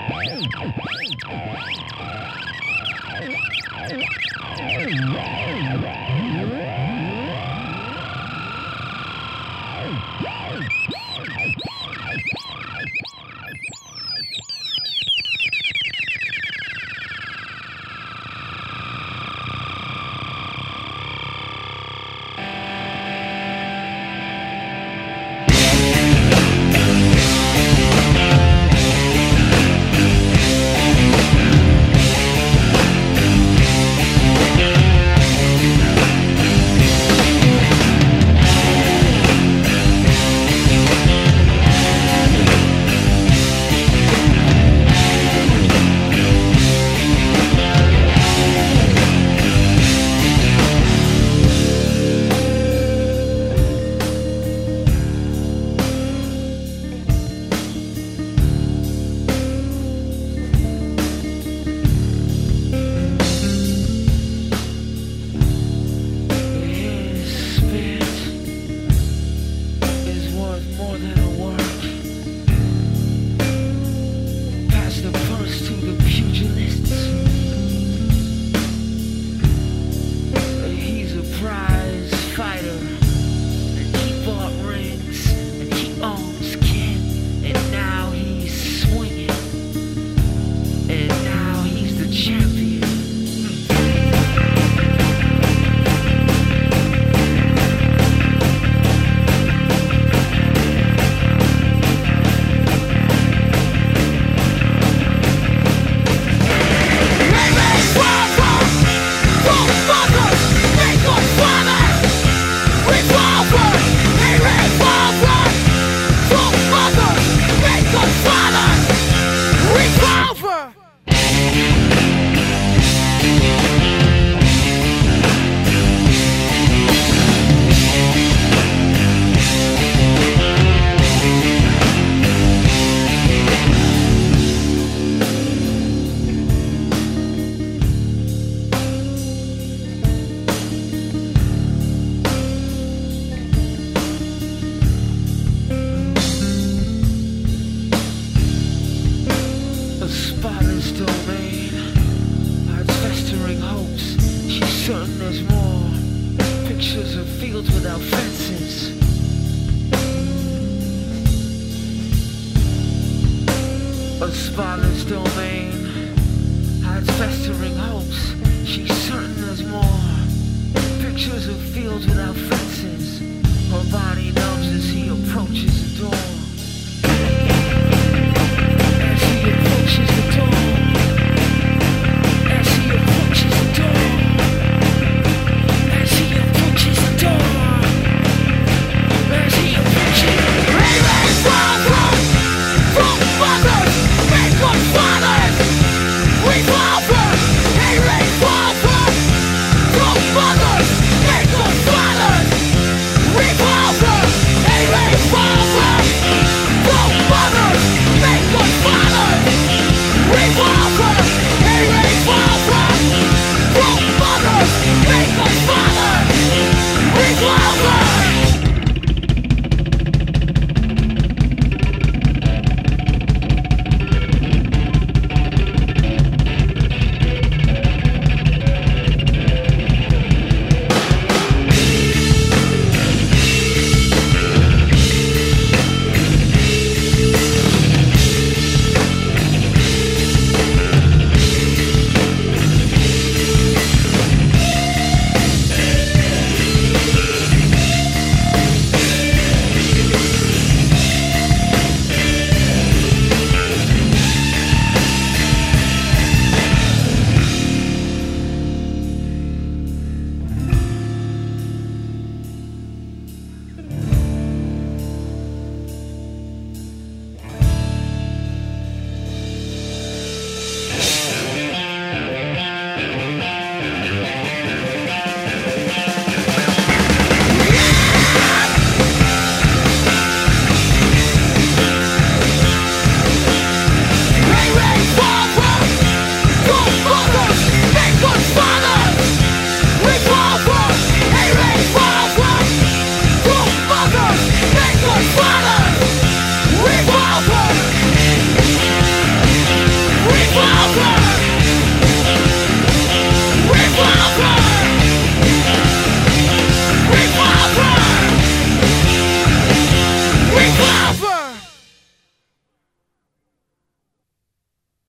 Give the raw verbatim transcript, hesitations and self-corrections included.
certain there's more pictures of fields without fences. A spotless domain hides festering hopes. She's certain there's more pictures of fields without fences. Her body numbs as he approaches the door. As he approaches the door. As he approaches the door. As he approaches the door. As he approaches. Raven fathers, from fathers, make good fathers. Revolver, hey rain fathers, from fathers, make good fathers. Revolver, hey rain fathers, from fathers, make good fathers. Revolver.